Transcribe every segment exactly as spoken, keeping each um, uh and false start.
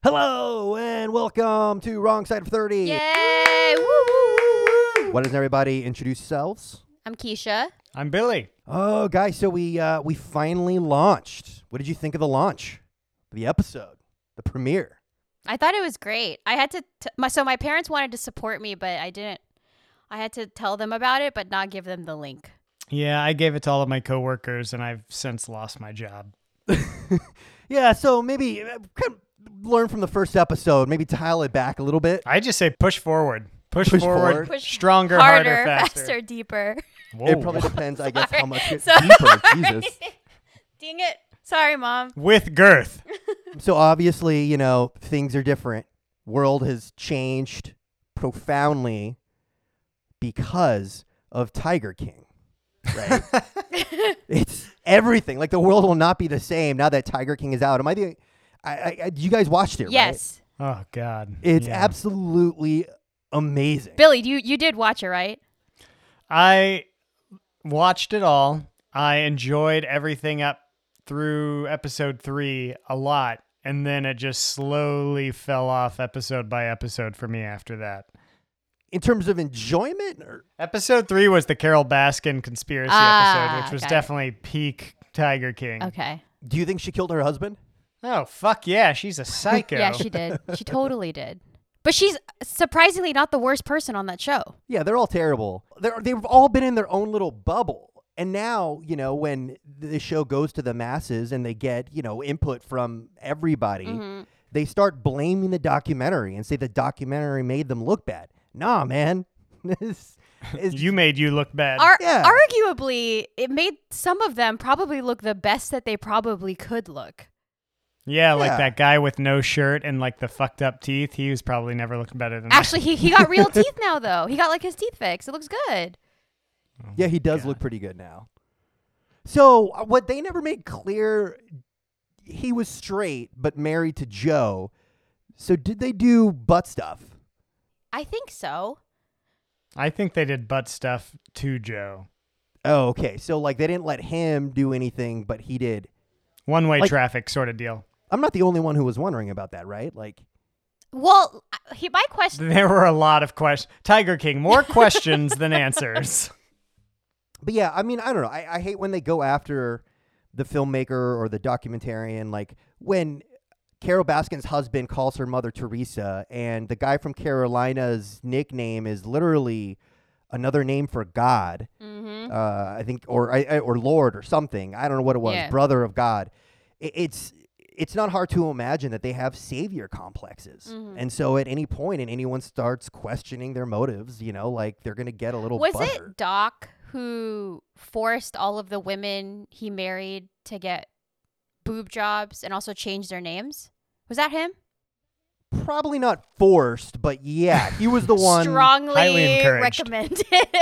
Hello and welcome to Wrong Side of thirty. Yay! Woo, woo, woo, woo. Why doesn't everybody introduce yourselves? I'm Keisha. I'm Billy. Oh, guys, so we uh, we finally launched. What did you think of the launch? The episode, the premiere. I thought it was great. I had to, t- my, so my parents wanted to support me, but I didn't. I had to tell them about it, but not give them the link. Yeah, I gave it to all of my coworkers, and I've since lost my job. Yeah, so maybe uh, kind of learn from the first episode, maybe dial it back a little bit. I just say push forward. Push, Push forward, forward. Push stronger, Harder, harder, faster. faster, deeper. Whoa. It probably depends, I guess, how much it's Sorry. deeper. Jesus. Dang it. Sorry, Mom. With girth. So obviously, you know, things are different. World has changed profoundly because of Tiger King, right? It's everything. Like the world will not be the same now that Tiger King is out. Am I the? I, I, I you guys watched it, Yes. Oh, God. right? It's Yeah. absolutely amazing. Billy, you, you did watch it, right? I watched it all. I enjoyed everything up through episode three a lot, and then it just slowly fell off episode by episode for me after that. In terms of enjoyment, or Episode three was the Carol Baskin conspiracy Ah, episode, which was got it. definitely peak Tiger King. Okay. do you think she killed her husband? Oh, fuck yeah, she's a psycho. Yeah, she did. She totally did. But she's surprisingly not the worst person on that show. Yeah, they're all terrible. They're, they've all been in their own little bubble. And now, you know, when the show goes to the masses and they get, you know, input from everybody, Mm-hmm. they start blaming the documentary and say the documentary made them look bad. Nah, man. This is You made you look bad. Ar- Yeah. Arguably, it made some of them probably look the best that they probably could look. yeah, like Yeah. that guy with no shirt and like the fucked up teeth. He was probably never looking better than Actually, he, he got real teeth now, though. He got like his teeth fixed. It looks good. that. Yeah, he does God. look pretty good now. So uh, what they never made clear, he was straight but married to Joe. So did they do butt stuff? I think so. I think they did butt stuff to Joe. Oh, okay. So like they didn't let him do anything, but he did. One way Like- traffic sort of deal. I'm not the only one who was wondering about that, right? Like, Well, he, my question. There were a lot of questions. Tiger King, more questions than answers. but yeah, I mean, I don't know. I, I hate when they go after the filmmaker or the documentarian. Like when Carol Baskin's husband calls her Mother Teresa, and the guy from Carolina's nickname is literally another name for God. Mm-hmm. Uh, I think, or I, I- or Lord or something. I don't know what it was. Yeah. Brother of God. It, it's it's not hard to imagine that they have savior complexes, Mhm. and so at any point, and anyone starts questioning their motives, you know, like they're gonna get a little. Was butthurt. it Doc who forced all of the women he married to get boob jobs and also change their names? Was that him? Probably not forced, but yeah, he was the one. Strongly highly encouraged. recommended.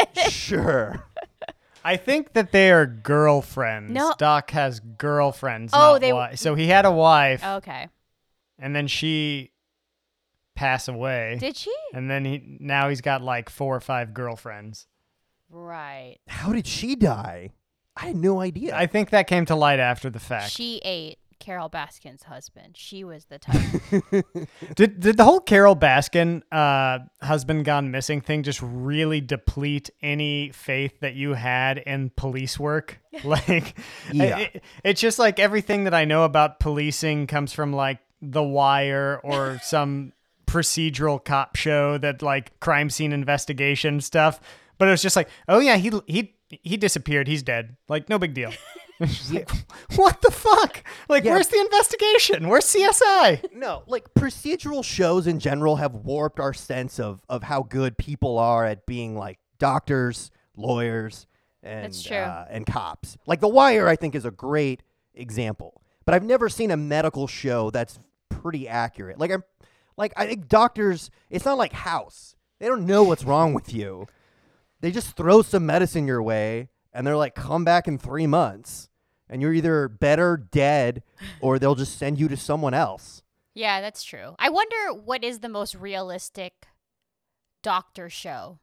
Sure. I think that they are girlfriends. No. Doc has girlfriends. Oh, not they- wi- So he had a wife, Okay. and then she passed away. Did she? And then he now he's got like four or five girlfriends. Right. How did she die? I had no idea. I think that came to light after the fact. She ate Carol Baskin's husband. She was the type. Did did the whole Carol Baskin uh, husband gone missing thing just really deplete any faith that you had in police work? Like, Yeah. it- it's just like everything that I know about policing comes from like The Wire or some procedural cop show that like crime scene investigation stuff. But it was just like, oh yeah, he he he disappeared. He's dead. Like, no big deal. It's just like, what the fuck? Like, Yeah. where's the investigation? Where's C S I? No, like procedural shows in general have warped our sense of, of how good people are at being like doctors, lawyers, and That's true. Uh, and cops. Like The Wire, I think, is a great example. But I've never seen a medical show that's pretty accurate. Like I'm, like I think doctors. It's not like House. They don't know what's wrong with you. They just throw some medicine your way, and they're like, "Come back in three months." And you're either better dead, or they'll just send you to someone else. Yeah, that's true. I wonder what is the most realistic doctor show.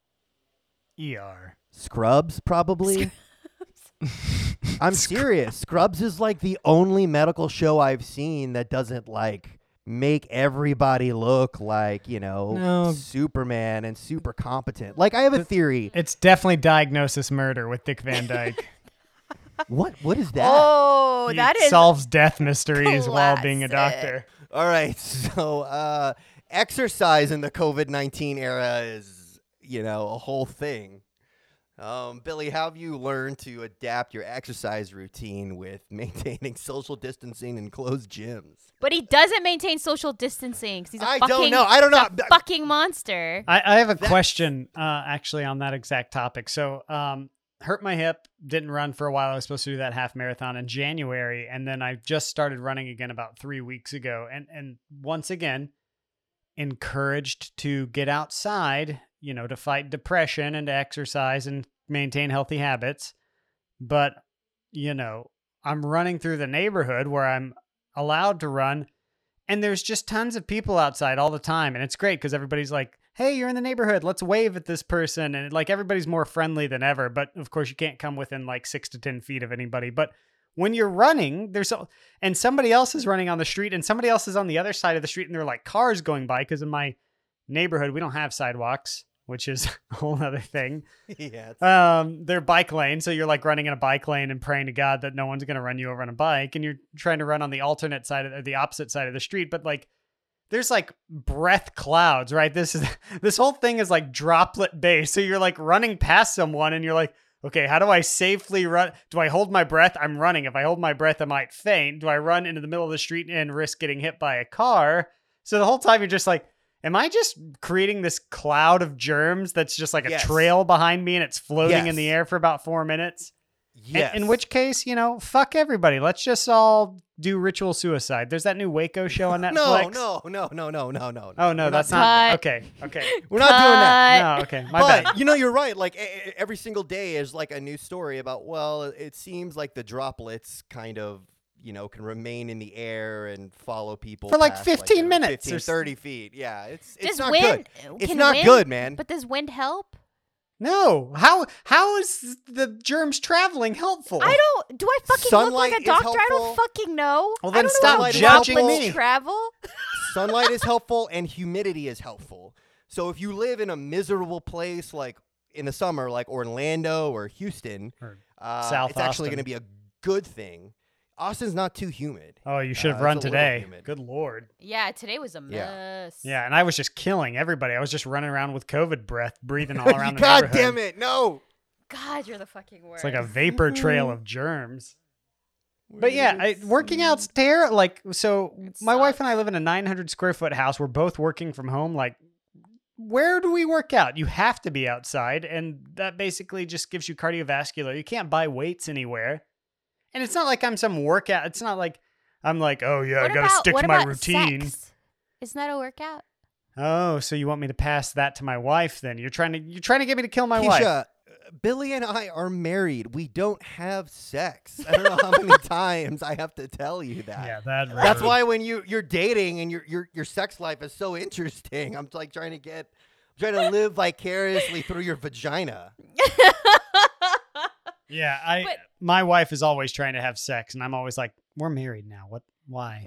E R. Scrubs, probably. I'm serious. Scrubs is like the only medical show I've seen that doesn't like make everybody look like, you know, No. Superman and super competent. Like, I have a theory. It's definitely diagnosis murder with Dick Van Dyke. What? What is that? Oh, He that is solves death mysteries while being a classic. doctor. All right. So, uh, exercise in the COVID nineteen era is, you know, a whole thing. Um, Billy, how have you learned to adapt your exercise routine with maintaining social distancing and closed gyms? But he doesn't maintain social distancing 'cause he's a I fucking, don't know. I don't know. he's a fucking monster. I, I have a That's- question uh, actually on that exact topic. So, um, hurt my hip, didn't run for a while. I was supposed to do that half marathon in January, and then I just started running again about three weeks ago. And and once again, encouraged to get outside, you know, to fight depression and to exercise and maintain healthy habits. But, you know, I'm running through the neighborhood where I'm allowed to run, and there's just tons of people outside all the time. And it's great because everybody's like, hey, you're in the neighborhood, let's wave at this person. And like everybody's more friendly than ever. But of course, you can't come within like six to ten feet of anybody. But when you're running, there's so, and somebody else is running on the street and somebody else is on the other side of the street, and there are like cars going by because in my neighborhood, we don't have sidewalks, which is a whole other thing. Yeah. it's- Um, they're bike lanes, so you're like running in a bike lane and praying to God that no one's going to run you over on a bike, and you're trying to run on the alternate side of or the opposite side of the street. But like, there's like breath clouds, right? This is this whole thing is like droplet based. So you're like running past someone, and you're like, okay, how do I safely run? Do I hold my breath? I'm running. If I hold my breath, I might faint. Do I run into the middle of the street and risk getting hit by a car? So the whole time you're just like, am I just creating this cloud of germs that's just like a Yes. trail behind me and it's floating in the Yes. air for about four minutes? Yes. In, in which case, you know, fuck everybody. Let's just all do ritual suicide. There's that new Waco show on no, Netflix. no, no, no, no, no, no. Oh, no, We're that's doing not. Cut. Okay, okay. We're not doing that. Cut. No, okay. My But bad. you know, you're right. Like e- e- every single day is like a new story about. Well, it seems like the droplets kind of, you know, can remain in the air and follow people For like past, fifteen you know, minutes fifteen, or s- thirty feet. Yeah, it's it's Does not wind? good. It's can not wind, good, man. But does wind help? No. How how is the germs traveling helpful? I don't. Do I fucking look Sunlight like a is doctor? I helpful. don't fucking know. Well, I then don't stop know how judging droplets me. Travel. Sunlight is helpful and humidity is helpful. So if you live in a miserable place like in the summer, like Orlando or Houston, Or uh, South it's actually Austin. going to be a good thing. Austin's not too humid. Oh, you should have Uh, run it's a little today. humid. Good lord. Yeah, today was a Yeah. mess. Yeah, and I was just killing everybody. I was just running around with COVID breath, breathing all around the God neighborhood. damn it! No. God, you're the fucking worst. It's like a vapor trail of germs. But yeah, I, working out's terrible. Like, so It my wife and I sucks. live in a nine hundred square foot house. We're both working from home. Like, where do we work out? You have to be outside, and that basically just gives you cardiovascular. You can't buy weights anywhere, and it's not like I'm some workout. It's not like I'm like, oh yeah, What I gotta about- stick what to my about routine. sex? Isn't that a workout? Oh, so you want me to pass that to my wife? Then you're trying to you're trying to get me to kill my wife. Keisha, Billy and I are married. We don't have sex. I don't know how many times I have to tell you that. Yeah, that. That's road. why when you you're dating and your your your sex life is so interesting. I'm like trying to get trying to live vicariously through your vagina. Yeah, I. But- my wife is always trying to have sex, and I'm always like, "We're married now. What? Why?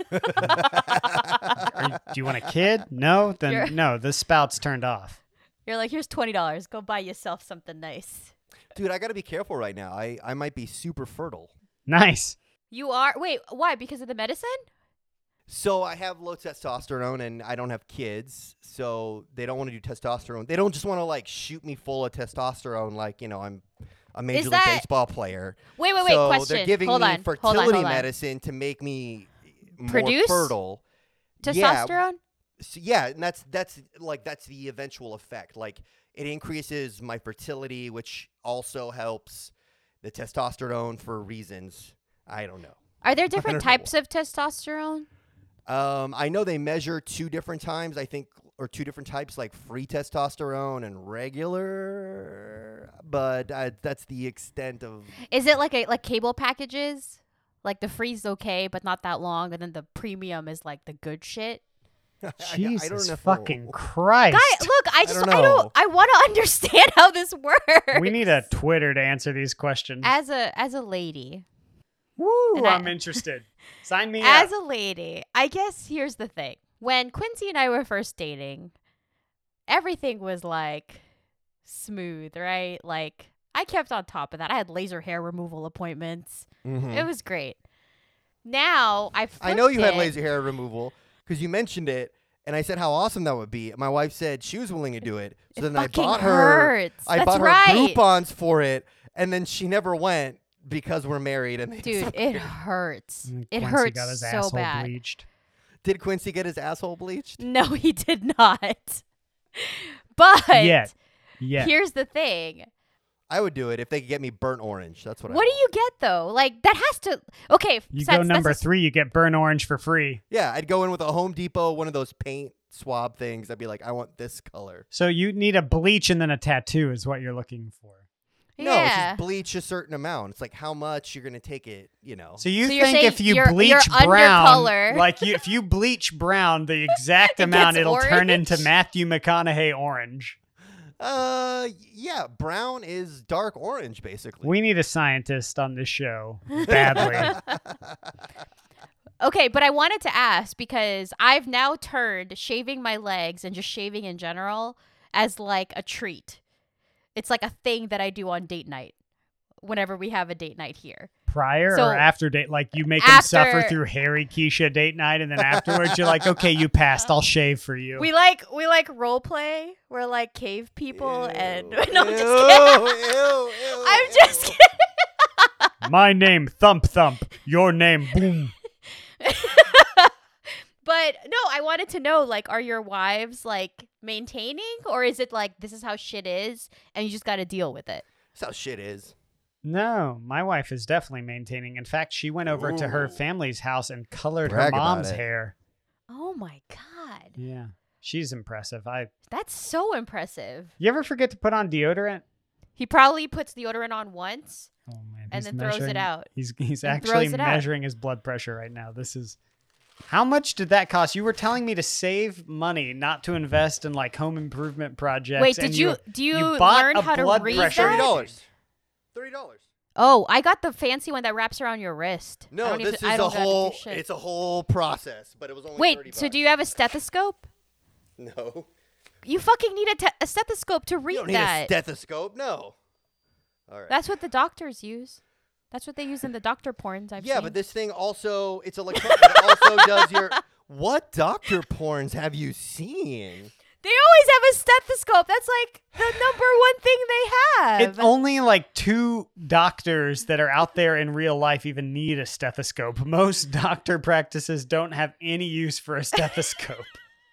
Are you, do you want a kid? No, then You're- no. The spout's turned off. You're like, here's twenty dollars. Go buy yourself something nice. Dude, I got to be careful right now. I I might be super fertile. Nice. You are. Wait, why? Because of the medicine? So I have low testosterone and I don't have kids, so they don't want to do testosterone. They don't just want to like shoot me full of testosterone like, you know, I'm a major league that- baseball player. Wait, wait, wait. so question. they're giving hold me on. hold fertility on, hold on. medicine to make me more Produce fertile. Yeah, Testosterone? so yeah, and that's that's like that's the eventual effect. Like it increases my fertility, which also helps the testosterone for reasons I don't know. Are there different don't know. types of testosterone? Um, I know they measure two different times, I think, or two different types, like free testosterone and regular. But uh, that's the extent of. Is it like a like cable packages? Like the free's okay, but not that long, and then the premium is like the good shit. I- Jesus I don't know. fucking Christ. Guy, look, I just don't I don't know. I want to understand how this works. we need a Twitter to answer these questions. as a as a lady. Woo, And I- I'm interested. Sign me As up. a lady, I guess here's the thing. When Quincy and I were first dating, everything was like smooth, right? Like I kept on top of that. I had laser hair removal appointments. Mhm. It was great. Now I I know you flipped had it. laser hair removal because you mentioned it, and I said how awesome that would be. My wife said she was willing to do it, so It then I fucking bought her. hurts. I That's bought her right. Groupons for it, and then she never went because we're married. And they Dude, it disappeared. hurts. And It Quincy hurts got his so asshole bad. bleached. Did Quincy get his asshole bleached? No, he did not. But Yet. Yeah. here's the thing. I would do it if they could get me burnt orange. That's what. I What do want. you get though? Like that has to. Okay, You so go that's- number that's a- three, you get burnt orange for free. Yeah, I'd go in with a Home Depot, one of those paint swab things. I'd be like, I want this color. So you need a bleach and then a tattoo is what you're looking for. No, it's Yeah. just bleach a certain amount. It's like how much you're gonna take it. You know. So you So you're think saying if you your- bleach your brown, undercolor- like you, if you bleach brown the exact It amount, gets it'll turn into orange? Matthew McConaughey orange. Uh, yeah, brown is dark orange, basically. We need a scientist on this show badly. Okay, but I wanted to ask because I've now turned shaving my legs and just shaving in general as like a treat. It's like a thing that I do on date night whenever we have a date night here. Prior So, or after date, like you make him suffer after- through Harry Keisha date night, and then afterwards you're like, okay, you passed. I'll shave for you. We like we like role play. We're like cave people and Ew, no, I'm ew, just kidding. ew, ew, I'm ew. just kidding. My name Thump Thump. Your name Boom. But no, I wanted to know, like, are your wives like maintaining, or is it like this is how shit is and you just got to deal with it? That's how shit is. No, my wife is definitely maintaining. In fact, she went over to her Ooh. family's house and colored Brag her about mom's it. hair. Oh my god, Yeah, she's impressive. I. that's so impressive. You ever forget to put on deodorant? He probably puts deodorant on once. Oh man, And he's then throws it measuring- out. He's he's And actually throws it out. measuring his blood pressure right now. This is. How much did that cost? You were telling me to save money, not to invest in like home improvement projects. Wait, and did you do you, you bought learn a how to blood read pressure- Thirty that? dollars. Thirty dollars. Oh, I got the fancy one that wraps around your wrist. I No, don't even- this I is a don't gotta do whole. shit. It's a whole process, but it was only. Wait, thirty so bucks. do you have a stethoscope? No. You fucking need a, te- a stethoscope to read You don't need that. a stethoscope. No. All right. That's what the doctors use. That's what they use in the doctor porns I've yeah, seen. but this thing also it's electronic. It also does your. What doctor porns have you seen? They always have a stethoscope. That's like the number one thing they have. It's only like two doctors that are out there in real life even need a stethoscope. Most doctor practices don't have any use for a stethoscope.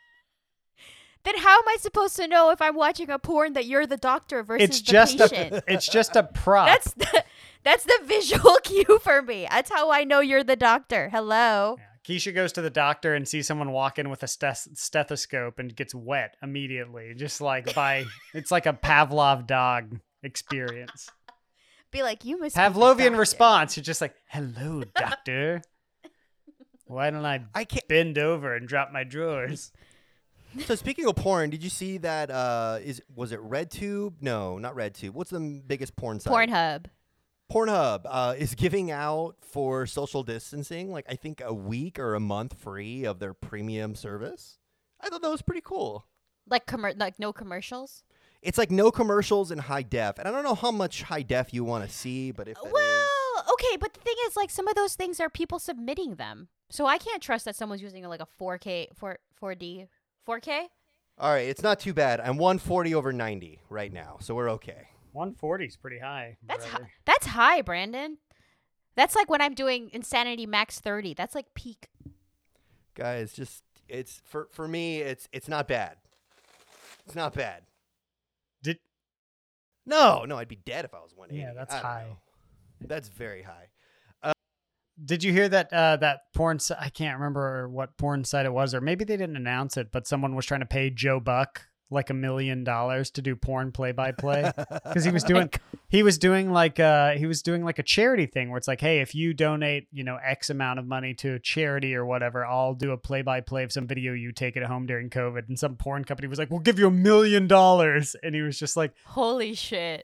Then how am I supposed to know if I'm watching a porn that you're the doctor versus It's the just patient? a it's just a prop. That's the, that's the visual cue for me. That's how I know you're the doctor. Hello. Yeah. Keisha goes to the doctor and sees someone walk in with a steth- stethoscope and gets wet immediately. Just like by, it's like a Pavlov dog experience. Be like, you must be the Pavlovian doctor. response. You're just like, hello, doctor. Why don't I I can't. bend over and drop my drawers? So speaking of porn, did you see that? Uh, is was it RedTube? No, not RedTube. What's the biggest porn site? Pornhub. Pornhub uh, is giving out for social distancing, like I think a week or a month free of their premium service. I thought that was pretty cool. Like commer- like no commercials? It's like no commercials in high def, and I don't know how much high def you want to see, but if that is- Well, okay, but the thing is, like, some of those things are people submitting them, so I can't trust that someone's using like a four K, four four D, four K. all right, it's not too bad. I'm one forty over ninety right now, so we're okay. one forty is pretty high. That's brother. hi- that's high, Brandon. That's like when I'm doing Insanity Max thirty. That's like peak. Guys, just it's for for me, it's it's not bad. It's not bad. Did No, no, I'd be dead if I was one eighty. Yeah, that's I don't high. know. That's very high. Did you hear that uh, that porn si- I can't remember what porn site it was, or maybe they didn't announce it, but someone was trying to pay Joe Buck like a million dollars to do porn play by play because he was doing he was doing like uh he was doing like a charity thing where it's like, hey, if you donate, you know, X amount of money to a charity or whatever, I'll do a play by play of some video you take at home during COVID. And some porn company was like, we'll give you a million dollars, and he was just like, Holy shit!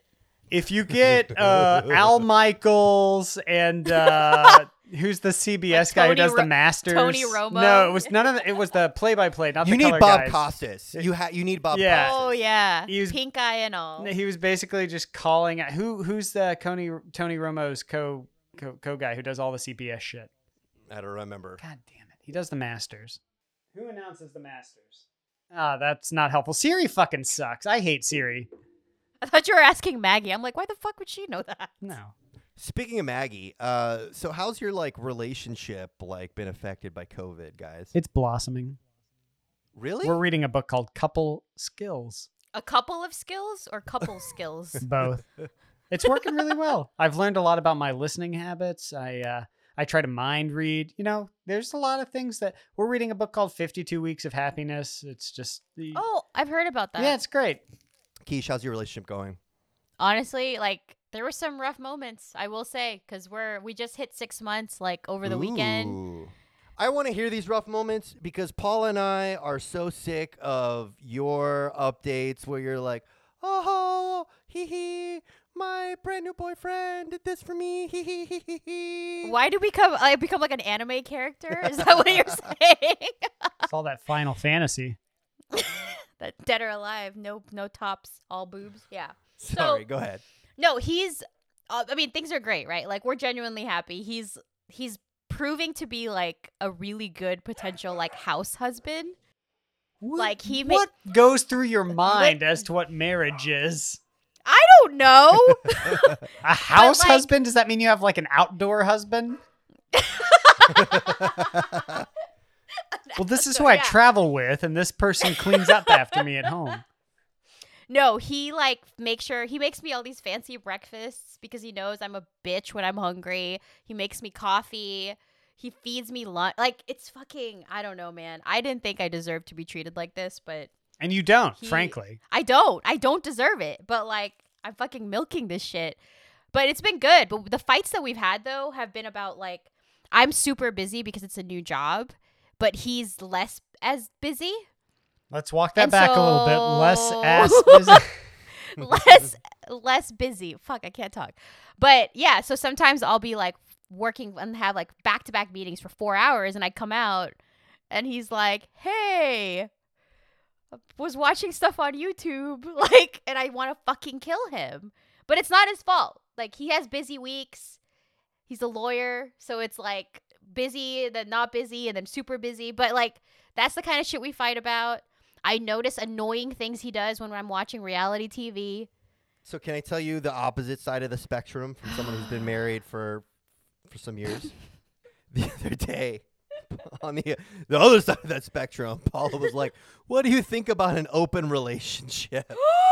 If you get uh, Al Michaels and uh, who's the C B S Like guy who Tony does the Ro- Masters? Tony Romo? No, it was none of the, it was the play-by-play, not You the need color Bob guys. Costas. You ha- you need Bob Yeah. Costas. Oh yeah, He was- pink eye and all. He was basically just calling out who who's the Tony Tony Romo's co co co guy who does all the C B S shit. I don't remember. God damn it, he does the Masters. Who announces the Masters? Ah, that's not helpful. Siri fucking sucks. I hate Siri. I thought you were asking Maggie. I'm like, why the fuck would she know that? No. Speaking of Maggie, uh, so how's your like relationship like been affected by COVID, guys? It's blossoming. Really? We're reading a book called Couple Skills. A couple of skills or couple skills? Both. It's working really well. I've learned a lot about my listening habits. I uh, I try to mind read. You know, there's a lot of things that we're reading a book called fifty-two Weeks of Happiness. It's just the Oh, I've heard about that. yeah, it's great. Keish, how's your relationship going? Honestly, like there were some rough moments, I will say, because we're we just hit six months like over the weekend. Ooh. I want to hear these rough moments because Paul and I are so sick of your updates where you're like, oh, hee hee, my brand new boyfriend did this for me, hee hee hee hee hee. Why do we become I become like an anime character? Is that what you're saying? It's all that Final Fantasy. That dead or alive, no no tops, all boobs. Yeah. Sorry, So- go ahead. No, he's. Uh, I mean, things are great, right? Like we're genuinely happy. He's he's proving to be like a really good potential like house husband. What, Like, he ma- what goes through your mind as to what marriage is? I don't know. A house like- husband? Does that mean you have like an outdoor husband? Well, this is who So, I yeah. travel with, and this person cleans up after me at home. No, he like makes sure he makes me all these fancy breakfasts because he knows I'm a bitch when I'm hungry. He makes me coffee. He feeds me lunch. Like it's fucking. I don't know, man. I didn't think I deserved to be treated like this, but And you don't, He- frankly. I don't. I don't deserve it. But like I'm fucking milking this shit. But it's been good. But the fights that we've had though have been about like I'm super busy because it's a new job, but he's less as busy. Let's walk that And back a little bit. Less so- ass busy. less less busy. Fuck, I can't talk. But yeah, so sometimes I'll be like working and have like back to back meetings for four hours, and I come out, and he's like, "Hey, I was watching stuff on YouTube," like, and I want to fucking kill him, but it's not his fault. Like he has busy weeks. He's a lawyer, so it's like busy, then not busy, and then super busy. But like that's the kind of shit we fight about. I notice annoying things he does when I'm watching reality T V. So can I tell you the opposite side of the spectrum from someone who's been married for for some years? The other day, on the the other side of that spectrum, Paula was like, "What do you think about an open relationship?"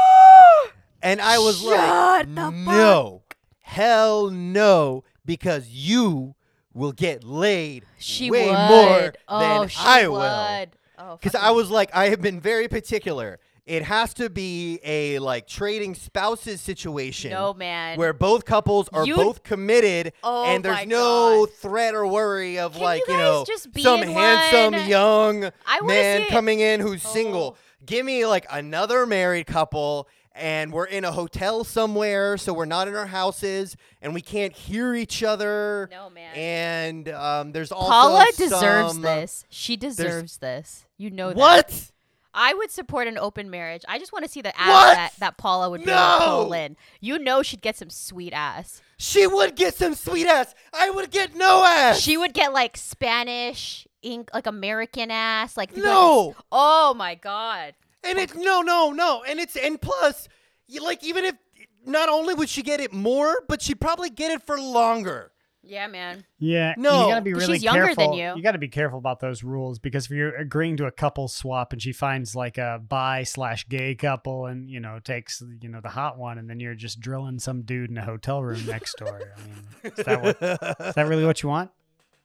And I was Shut like, the fuck- "No, hell no, because you will get laid She way would. more oh, than she I will." would. Oh, Because fucking- I was like, I have been very particular. It has to be a like trading spouses situation. No, man. Where both couples are You- both committed Oh and there's my no God. threat or worry of Can like, you you, know, guys just be some in handsome one? young I wanna man see it. coming in who's Oh. single. Give me like another married couple and we're in a hotel somewhere, so we're not in our houses and we can't hear each other. No, man. And um, there's also Paula deserves some- this. She deserves this. You know that. What? I would support an open marriage. I just want to see the ass What? that, that Paula would be able to pull No. in. You know she'd get some sweet ass. She would get some sweet ass. I would get no ass. She would get like Spanish, ink, like American ass. Like No. Oh my God. And it's no, no, no. And it's and plus, you, like even if not only would she get it more, but she'd probably get it for longer. Yeah, man. Yeah, No. you gotta be 'Cause really she's younger careful. than you. You gotta be careful about those rules because if you're agreeing to a couple swap and she finds like a bi slash gay couple and you know takes you know the hot one and then you're just drilling some dude in a hotel room next door. I mean, is that what? Is that really what you want?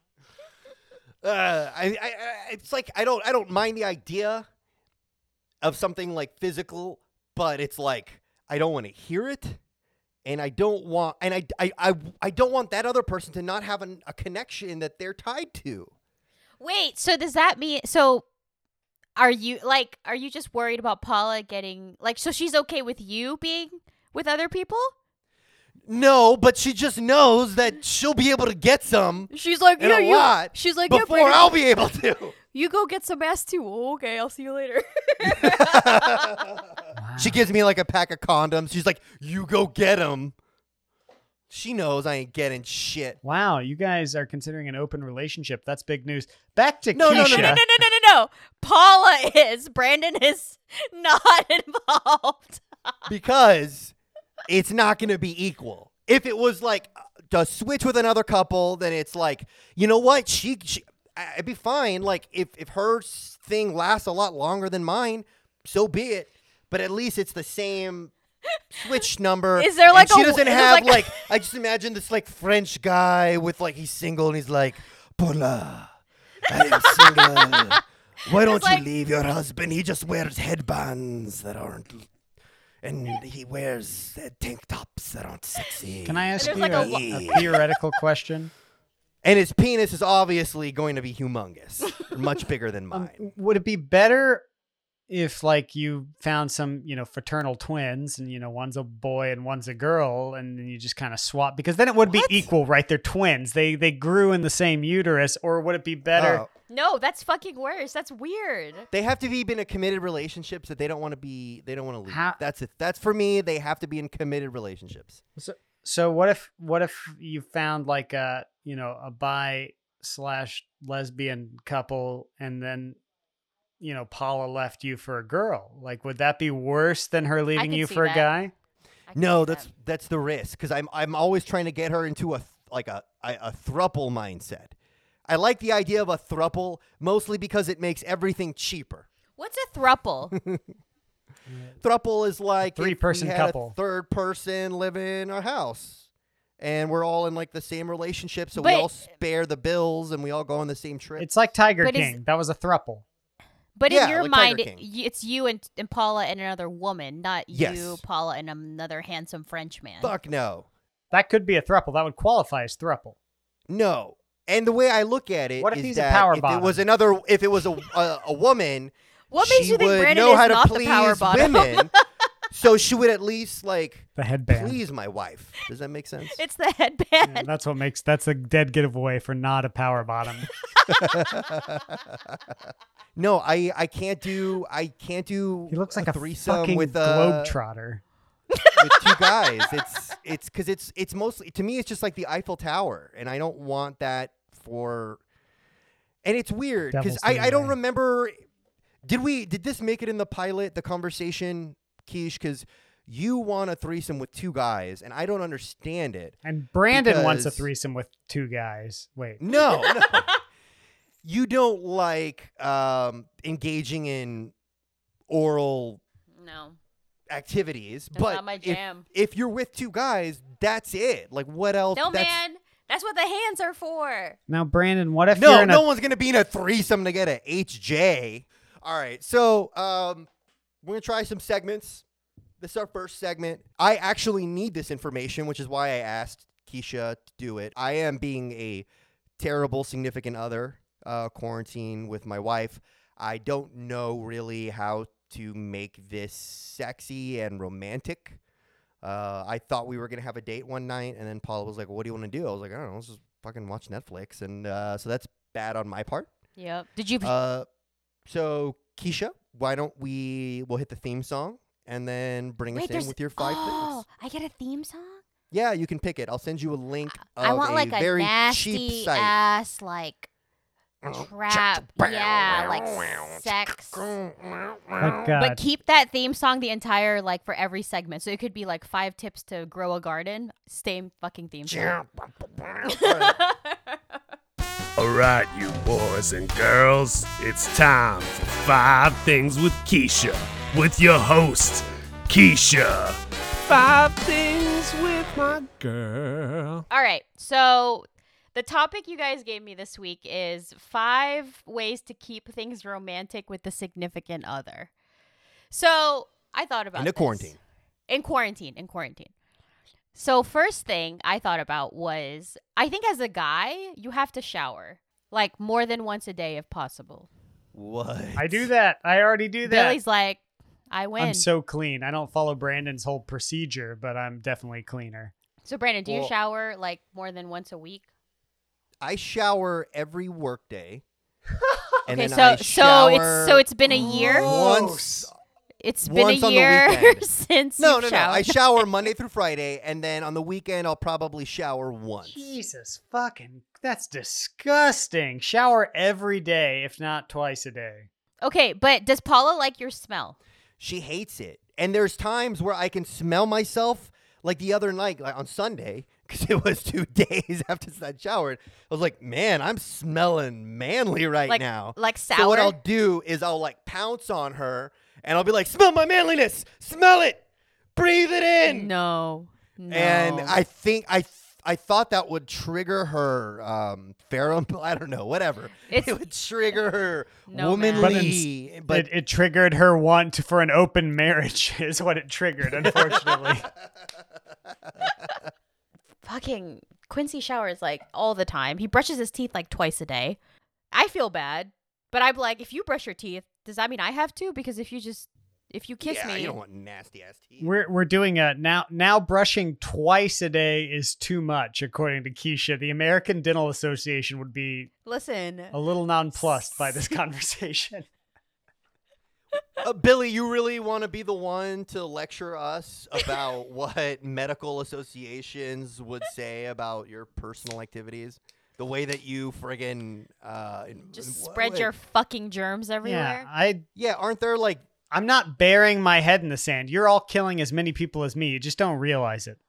Uh, I, I, I, it's like I don't, I don't mind the idea of something like physical, but it's like I don't want to hear it, and I don't want, and I, I, I, I don't want that other person to not have an, a connection that they're tied to. Wait, so does that mean so are you like are you just worried about Paula getting like so she's okay with you being with other people? No, but she just knows that she'll be able to get some She's like, and yeah, a you. lot She's like, yeah, before Brandon, I'll be able to. you go get some ass too. Oh, okay, I'll see you later. She gives me like a pack of condoms. She's like, you go get them. She knows I ain't getting shit. Wow, you guys are considering an open relationship. That's big news. Back to No, no, Keisha. no, no, no, no, no, no, no. Paula is. Brandon is not involved. Because it's not going to be equal. If it was like to switch with another couple, then it's like, you know what? She, she I'd be fine. Like if, if her s- thing lasts a lot longer than mine, so be it. But at least it's the same switch number. Is there like and she a- doesn't is have like a- like, I just imagine this like French guy with like, he's single and he's like, Paula, I am single. Why don't like- you leave your husband? He just wears headbands that aren't, and he wears uh, tank tops that aren't sexy. Can I ask there's you like a, a a theoretical question? And his penis is obviously going to be humongous, much bigger than Um, mine. would it be better if, like, you found some, you know, fraternal twins, and you know, one's a boy and one's a girl, and then you just kind of swap? Because then it would What? be equal, right? They're twins. They they grew in the same uterus. Or would it be better? Oh, No, that's fucking worse. That's weird. they have to be in a committed relationships that they don't want to be. They don't want to leave. How- That's it. That's for me. They have to be in committed relationships. So, so what if what if you found like a you know a bi slash lesbian couple, and then you know Paula left you for a girl? Like, would that be worse than her leaving could you see for that. a guy? I can No, see that's that. that's the risk because I'm I'm always trying to get her into a like a a, a thruple mindset. I like the idea of a thruple mostly because it makes everything cheaper. What's a thruple? Thruple is like if we Three-person had couple. a third person live in our house, and we're all in like the same relationship, so we But- all spare the bills and we all go on the same trip. It's like Tiger But is- King. That was a thruple. But Yeah, in your like Tiger mind, King. y- it's you and, and Paula and another woman, not Yes. you, Paula, and another handsome French man. Fuck no, That could be a thruple. That would qualify as thruple. no. And the way I look at it What if is he's a that power if bottom? it was another, if it was a a, a woman, What makes she you think would Brandon know is how to not the please power bottom? women, so she would at least like The headband. please my wife. Does that make sense? It's the headband. Yeah, that's what makes that's a dead giveaway for not a power bottom. No, I I can't do I can't do. He looks like a, threesome fucking with uh, globetrotter. with two guys. It's it's because it's it's mostly to me. It's just like the Eiffel Tower, and I don't want that for. And it's weird because Devil's I, I don't Three-Way. remember. Did we did this make it in the pilot the conversation, Keish? Because you want a threesome with two guys, and I don't understand it. And Brandon wants a because- threesome with two guys. Wait. No, no. You don't like um, engaging in oral No. activities, That's but not my if- jam. If, you're with two guys, that's it. Like what else? No, that's, man. That's what the hands are for. Now, Brandon, what if No, you're in no a one's gonna be in a threesome to get a H J. All right, so um, we're gonna try some segments. This is our first segment. I actually need this information, which is why I asked Keisha to do it. I am being a terrible significant other, uh, quarantine with my wife. I don't know really how to make this sexy and romantic. Uh, I thought we were gonna have a date one night, and then Paula was like, "What do you want to do?" I was like, "I don't know, let's just fucking watch Netflix." And uh, so that's bad on my part. Yep. Did you? Uh, so Keisha, why don't we? We'll hit the theme song and then bring Wait, us in there's with your five oh, things. I get a theme song. Yeah, you can pick it. I'll send you a link of I want a like a very nasty cheap site. ass like trap. Yeah, like sex. oh But god, keep that theme song the entire like for every segment. So it could be like five tips to grow a garden. Same fucking theme song. All right, you boys and girls, it's time for Five Things with Keisha, with your host, Keisha. Five Things with my girl. All right. So the topic you guys gave me this week is five ways to keep things romantic with the significant other. So I thought about In the this. quarantine. In quarantine. In quarantine. So first thing I thought about was I think as a guy, you have to shower like more than once a day if possible. What? I do that. I already do that. Billy's like, I win. I'm so clean. I don't follow Brandon's whole procedure, but I'm definitely cleaner. So Brandon, do you Well- shower like more than once a week? I shower every workday. and Okay, then so I so shower it's so it's been a year. once. It's been once a on the year weekend. since No, you've no, no. showered. I shower Monday through Friday, and then on the weekend I'll probably shower once. Jesus fucking, that's disgusting. Shower every day, if not twice a day. Okay, but does Paula like your smell? She hates it. And there's times where I can smell myself, like the other night, like on Sunday, because it was two days after I showered. I was like, man, I'm smelling manly right Like now. like sour. So what I'll do is I'll like pounce on her, and I'll be like, smell my manliness. Smell it. Breathe it in. No. No. And I think I th- I thought that would trigger her um pheromone. I don't know, whatever. It's- it would trigger her No, man. womanly. But it, it triggered her want for an open marriage, is what it triggered, unfortunately. fucking Quincy showers like all the time. He brushes his teeth like twice a day. I feel bad, but I'm like, if you brush your teeth, does that mean I have to? Because if you just if you kiss yeah, me, you don't want nasty ass teeth. We're we're doing a now now brushing twice a day is too much, according to Keisha. The American Dental Association would be listen. a little nonplussed by this conversation. Uh, Billy, you really want to be the one to lecture us about what medical associations would say about your personal activities? The way that you friggin' uh, Just wh- spread wh- your fucking germs Yeah, everywhere. I yeah. Aren't there like I'm not burying my head in the sand. You're all killing as many people as me. You just don't realize it.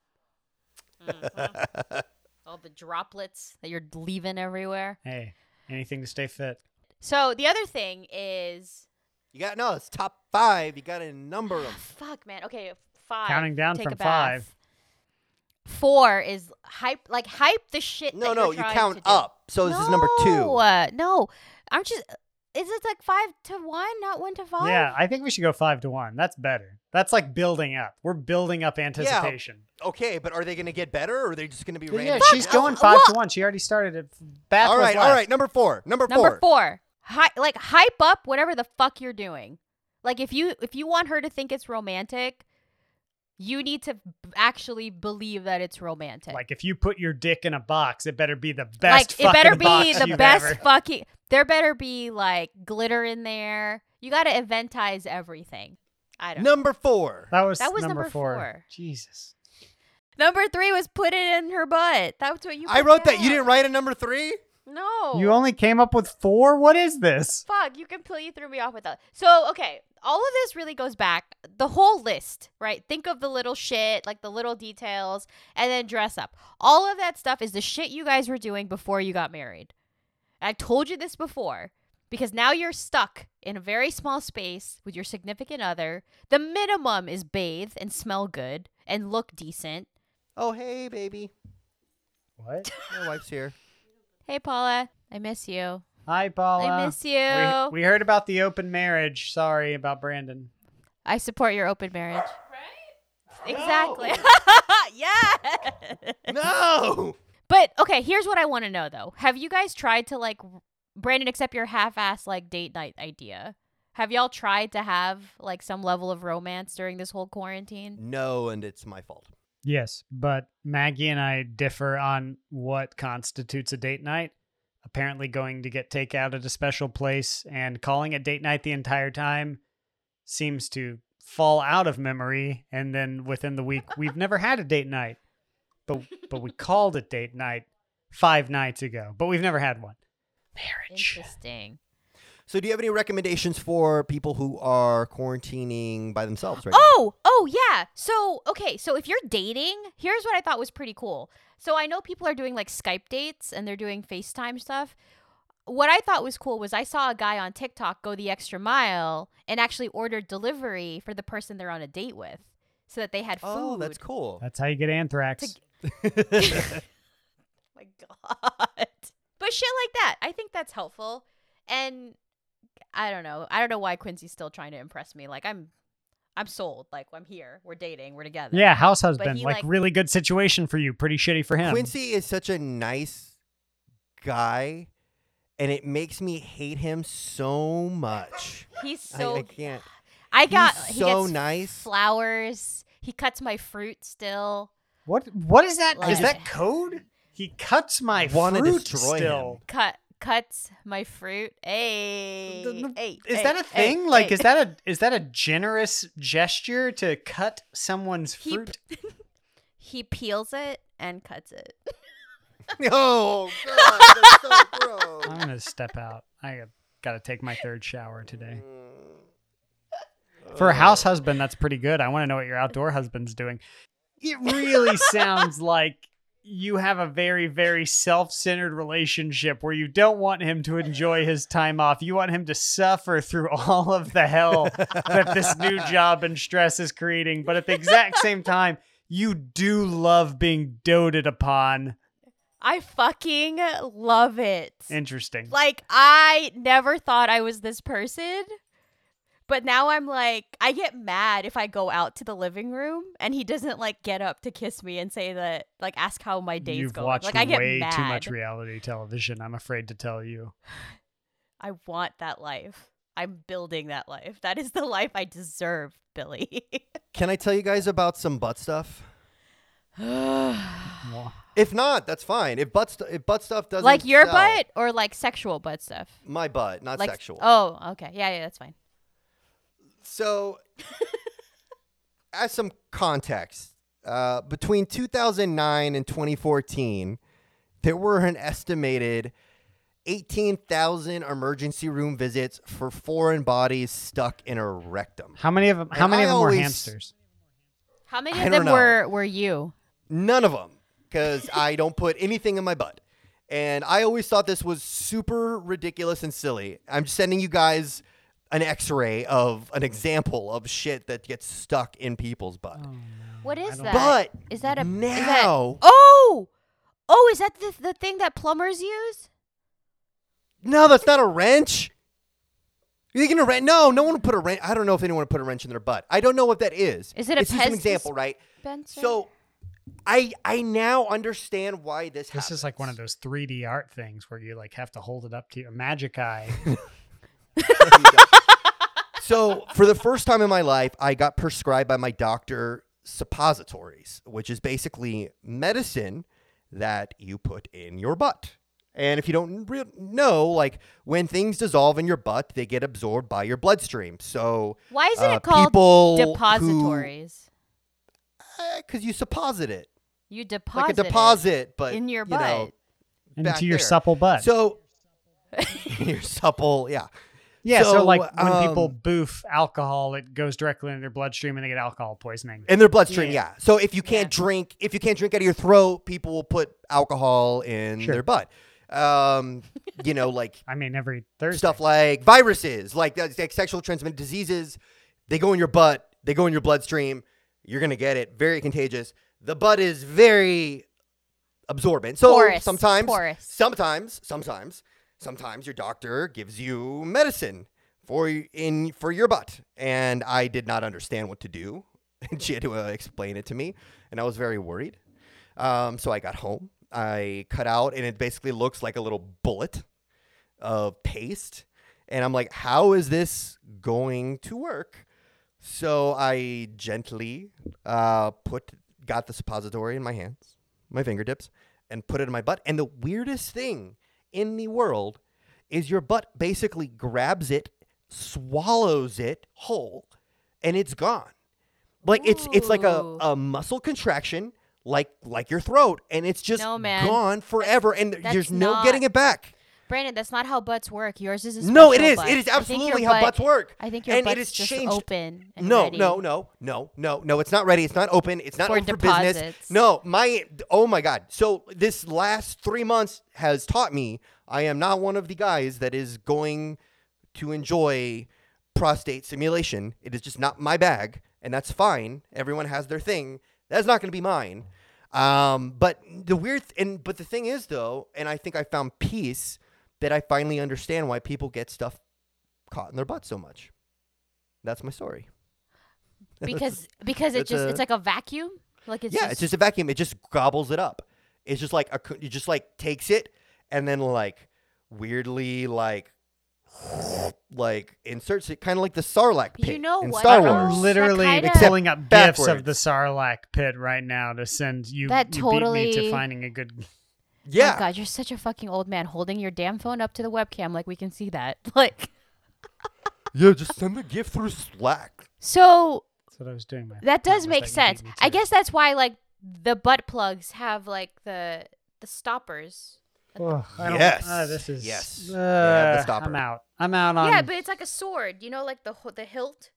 Mhm. All the droplets that you're leaving everywhere. Hey, anything to stay fit. So the other thing is, you got no? It's top five. You got to number them. fuck, man. Okay, five. Counting down Take from a bath. five. Four is hype, like hype the shit. No, that no, you're you trying count to do. up. So this is number two. No, uh, no, I'm just. Is it like five to one, not one to five? Yeah, I think we should go five to one. That's better. That's like building up. We're building up anticipation. Okay, but are they going to get better, or are they just going to be Yeah, random? she's Fuck, going uh, five to what? one. She already started it. Bath all was right, all last. right. Number four. Number four. Number four, Hi- like hype up whatever the fuck you're doing. Like if you if you want her to think it's romantic, you need to b- actually believe that it's romantic. Like if you put your dick in a box, it better be the Like best. it better fucking be box the you've best ever- fucking. There better be like glitter in there. You got to eventize everything. I don't. know. Number four. That was That was number, number four. four. Jesus. Number three was put it in her butt. That's what you. I put wrote that. You down. didn't write a number three? No. You only came up with four? What is this? Fuck, you completely threw me off with that. So, okay, all of this really goes back, the whole list, right? Think of the little shit, like the little details, and then dress up. All of that stuff is the shit you guys were doing before you got married. I've told you this before, because now you're stuck in a very small space with your significant other. The minimum is bathe and smell good and look decent. Oh, hey, baby. What? My wife's here. Hey, Paula, I miss you. Hi, Paula. I miss you. We, we heard about the open marriage. Sorry about Brandon. I support your open marriage. Right? Exactly. Yeah. No. But okay, here's what I want to know though. Have you guys tried to like r- Brandon accept your half-ass like date night idea? Have y'all tried to have like some level of romance during this whole quarantine? No, and it's my fault. Yes, but Maggie and I differ on what constitutes a date night. Apparently going to get takeout at a special place and calling it date night the entire time seems to fall out of memory. And then within the week, we've never had a date night, but but we called it date night five nights ago, but we've never had one. Marriage. Interesting. So, do you have any recommendations for people who are quarantining by themselves right Oh, oh yeah. So, okay, so if you're dating, here's what I thought was pretty cool. So, I know people are doing like Skype dates and they're doing FaceTime stuff. What I thought was cool was I saw a guy on TikTok go the extra mile and actually ordered delivery for the person they're on a date with so that they had food. now? Oh, that's cool. That's how you get anthrax. My God. But shit like that. I think that's helpful. And I don't know. I don't know why Quincy's still trying to impress me. Like I'm I'm sold. Like I'm here. We're dating. We're together. Yeah, house But husband. he, Like, like- really good situation for you. Pretty shitty for him. Quincy is such a nice guy, and it makes me hate him so much. He's I, so I can't. I got He's he so gets nice. flowers. He cuts my fruit still. What? What is that? Is Like- that code? He cuts my Wanna fruit destroy still. him. Cut cuts my fruit. Hey, The- the- hey, Is hey, that a hey, thing? Like, hey. is that a is that a generous gesture to cut someone's He- fruit? He peels it and cuts it. Oh God, that's so gross. I'm gonna step out. I got to take my third shower today. For a house husband, that's pretty good. I want to know what your outdoor husband's doing. It really sounds like you have a very, very self-centered relationship where you don't want him to enjoy his time off. You want him to suffer through all of the hell that this new job and stress is creating. But at the exact same time, you do love being doted upon. I fucking love it. Interesting. Like, I never thought I was this person, but now I'm like, I get mad if I go out to the living room and he doesn't like get up to kiss me and say that, like, ask how my day's You've going. watched Like, I get way mad. too much reality television, I'm afraid to tell you. I want that life. I'm building that life. That is the life I deserve, Billy. Can I tell you guys about some butt stuff? Well, If not, that's fine. If butt stu- if butt stuff doesn't Like your sell, butt or like sexual butt stuff? my butt, not Like sexual. Oh, okay. Yeah, yeah, that's fine. So, as some context, uh, between two thousand nine and twenty fourteen, there were an estimated eighteen thousand emergency room visits for foreign bodies stuck in a rectum. how many of them? How And many I of them were always- hamsters? How many I of don't them know. were were you? None of them, because I don't put anything in my butt. And I always thought this was super ridiculous and silly. I'm just sending you guys an x-ray of an example of shit that gets stuck in people's butt. What is don't- that? But is that a is that- now, Oh, oh, is that the the thing that plumbers use? no, that's not a wrench. You're thinking a wrench? No, no one would put a wrench. I don't know if anyone would put a wrench in their butt. I don't know what that is. Is it a It's just an Pez example, right? Spencer? So, I I now understand why this happens. This is like one of those three D art things where you like have to hold it up to your magic eye. So, for the first time in my life, I got prescribed by my doctor suppositories, which is basically medicine that you put in your butt. And if you don't re- know, like when things dissolve in your butt, they get absorbed by your bloodstream. So, Why isn't uh, it called people depositories? Because you supposit it. You deposit Like a deposit, but in your you know, butt. back Into your there. supple butt. So, your supple, yeah. yeah, so, so, like when um, people boof alcohol, it goes directly into their bloodstream and they get alcohol poisoning. In their bloodstream, yeah. Yeah. So if you can't Yeah. drink, if you can't drink out of your throat, people will put alcohol in Sure. their butt. Um, you know, like I mean, every Thursday. stuff like viruses, like, uh, like sexual transmitted diseases. They go in your butt. They go in your bloodstream. You're gonna get it. Very contagious. The butt is very absorbent. So Porous. sometimes, Porous. sometimes, sometimes, sometimes your doctor gives you medicine for y- in for your butt, and I did not understand what to do, and she had to uh, explain it to me, and I was very worried. Um, so I got home. I cut out, and it basically looks like a little bullet of paste, and I'm like, how is this going to work? So I gently uh, put got the suppository in my hands, my fingertips, and put it in my butt. And the weirdest thing in the world is your butt basically grabs it, swallows it whole, and it's gone. Like it's it's like a, Ooh. a muscle contraction, like like your throat, and it's just No, man. gone forever, and That's there's no not- getting it back. Brandon, that's not how butts work. Yours is a No, it special is. butt. It is I think absolutely your how butt- butts work. I think your and butt's it is just changed. open. And No, ready. no, no, no, no, no. It's not ready. It's not open. It's not For open for business. deposits. No, my. Oh my God. So this last three months has taught me I am not one of the guys that is going to enjoy prostate stimulation. It is just not my bag, and that's fine. Everyone has their thing. That's not going to be mine. Um, but the weird th- and but the thing is though, and I think I found peace that I finally understand why people get stuff caught in their butt so much. That's my story. because because it It's just a- it's like a vacuum. Like it's yeah, just, it's just a vacuum. It just gobbles it up. It's just like a, co- it just like takes it and then like weirdly like like inserts it, kind of like the Sarlacc pit You know in what, Star though? Wars. I'm literally That kinda- pulling up gifs backwards. of the Sarlacc pit right now to send you. That you beat me totally- to finding a good. Yeah, Oh God, you're such a fucking old man holding your damn phone up to the webcam like we can see that. Like, yeah. Just send the gift through Slack. so That's what I was doing. My that does was make that you sense. beat me I to it. guess that's why like the butt plugs have like the the stoppers. Oh, I don't- Yes. uh, this is. Yes. Uh, They have the stopper. I'm out. I'm out on. Yeah, but it's like a sword, you know, like the ho- the hilt,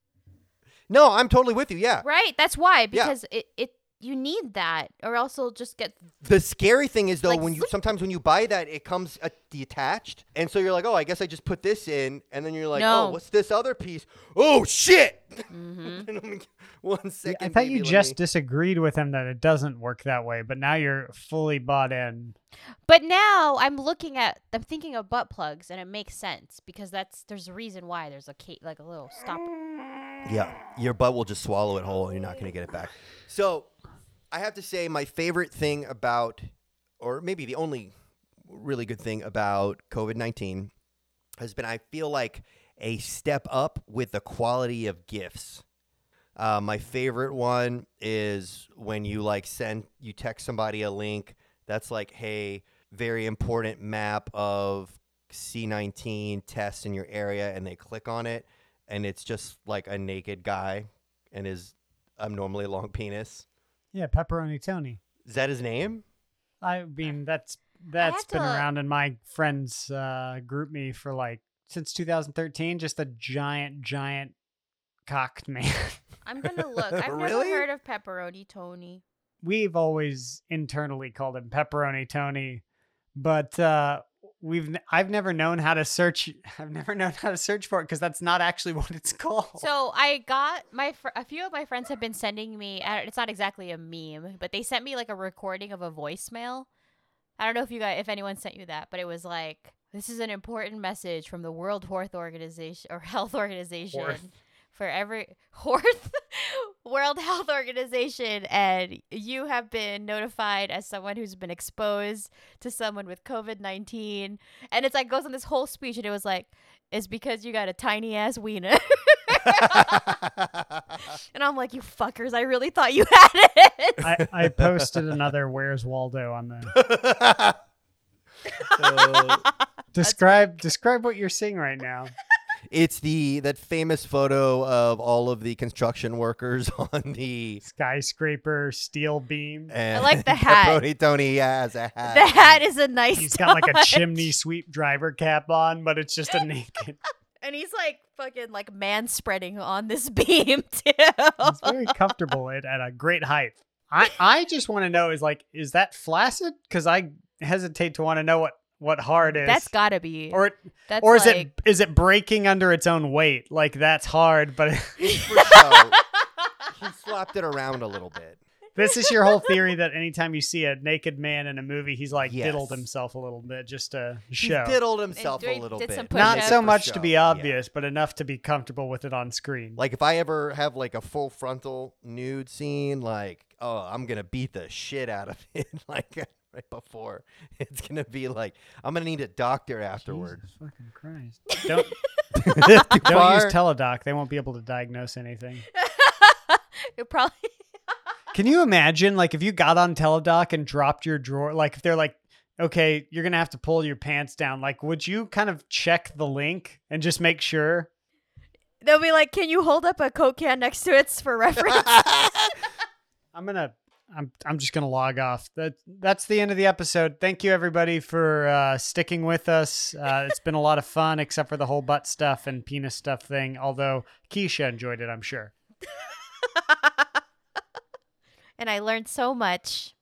No, I'm totally with you. Yeah. right? That's why Yeah. because it it you need that, or else it'll just get The scary thing is though, Like, when you zoop. sometimes when you buy that, it comes uh, detached, and so you're like, oh, I guess I just put this in, and then you're like, No. oh, what's this other piece? Oh shit! Mhm. Let me- One second. I thought baby, you let just me- disagreed with him that it doesn't work that way, but now you're fully bought in. But now I'm looking at, I'm thinking of butt plugs, and it makes sense because that's there's a reason why there's a ca- like a little stop. Yeah, your butt will just swallow it whole, and you're not going to get it back. So, I have to say, my favorite thing about, or maybe the only really good thing about COVID nineteen has been, I feel like, a step up with the quality of gifts. Uh, my favorite one is when you like send, you text somebody a link that's like, hey, very important map of C nineteen tests in your area, and they click on it, and it's just like a naked guy and his abnormally long penis. Yeah, Pepperoni Tony. Is that his name? I mean, that's that's have been to- around in my friends uh, group me for like since two thousand thirteen. Just a giant, giant cocked man. I'm gonna look. I've Really? never heard of pepperoni Tony. We've always internally called him Pepperoni Tony, but uh, we've n- I've never known how to search. I've never known how to search for it because that's not actually what it's called. So I got my fr- a few of my friends have been sending me. I don't- It's not exactly a meme, but they sent me like a recording of a voicemail. I don't know if you guys, if anyone sent you that, but it was like, this is an important message from the World Health Organization or Health Organization Horth. for every Horth World Health Organization, and you have been notified as someone who's been exposed to someone with COVID nineteen, and it's like goes on this whole speech, and it was like, it's because you got a tiny ass wiener. And I'm like, you fuckers, I really thought you had it. I, I posted another "Where's Waldo" on the Uh, describe describe what you're seeing right now. it's the that famous photo of all of the construction workers on the Skyscraper, steel beam. and like the hat. Pepperoni Tony has a hat. The hat is a nice He's got like a touch. chimney sweep driver cap on, but it's just a naked. And he's like fucking like man spreading on this beam too. He's very comfortable at, at a great height. I, I just want to know is like, is that flaccid? Because I hesitate to want to know what, what hard is. That's gotta be. or it, That's or is like, it is it breaking under its own weight? Like that's hard, but It's for show. He slapped it around a little bit. this is your whole theory that anytime you see a naked man in a movie, he's like Yes. diddled himself a little bit just to He show. diddled himself did- a little did bit. some Not push-ups. so For much to show, be yeah. obvious, but enough to be comfortable with it on screen. Like if I ever have like a full frontal nude scene, like oh, I'm gonna beat the shit out of it. Like right before, it's gonna be like I'm gonna need a doctor afterwards. Jesus fucking Christ! Don't Too don't far? use Teledoc. They won't be able to diagnose anything. it probably. Can you imagine, like, if you got on Teledoc and dropped your drawer, like, if they're like, okay, you're going to have to pull your pants down, like, would you kind of check the link and just make sure? They'll be like, can you hold up a Coke can next to it for reference? I'm going to, I'm, I'm just going to log off. That, that's the end of the episode. Thank you, everybody, for uh, sticking with us. Uh, it's been a lot of fun, except for the whole butt stuff and penis stuff thing, although Keisha enjoyed it, I'm sure. And I learned so much.